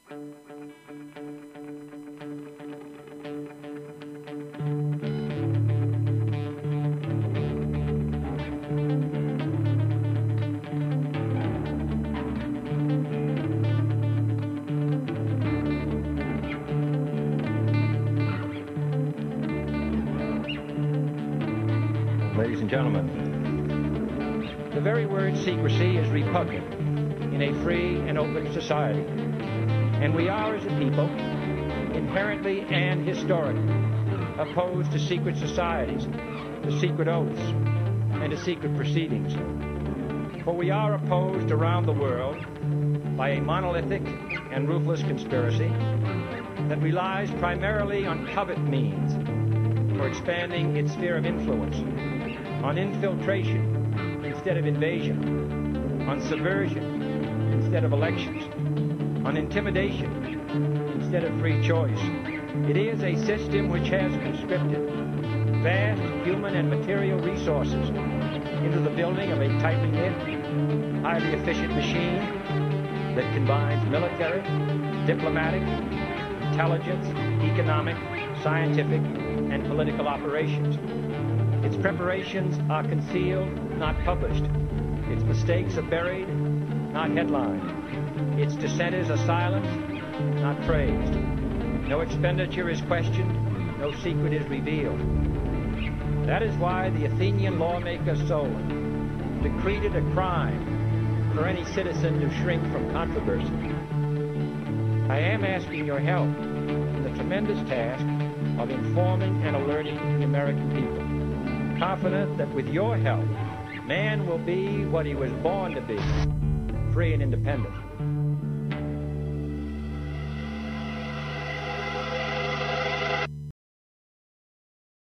Ladies and gentlemen, the very word secrecy is repugnant in a free and open society, and we are, as a people, inherently and historically opposed to secret societies, to secret oaths, and to secret proceedings. For we are opposed around the world by a monolithic and ruthless conspiracy that relies primarily on covert means for expanding its sphere of influence, on infiltration instead of invasion, on subversion instead of elections, on intimidation instead of free choice. It is a system which has conscripted vast human and material resources into the building of a tightly knit, highly efficient machine that combines military, diplomatic, intelligence, economic, scientific, and political operations. Its preparations are concealed, not published. Its mistakes are buried, not headlined. Its dissenters are silenced, not praised. No expenditure is questioned, no secret is revealed. That is why the Athenian lawmaker Solon decreed it a crime for any citizen to shrink from controversy. I am asking your help in the tremendous task of informing and alerting the American people, confident that with your help, man will be what he was born to be, free and independent.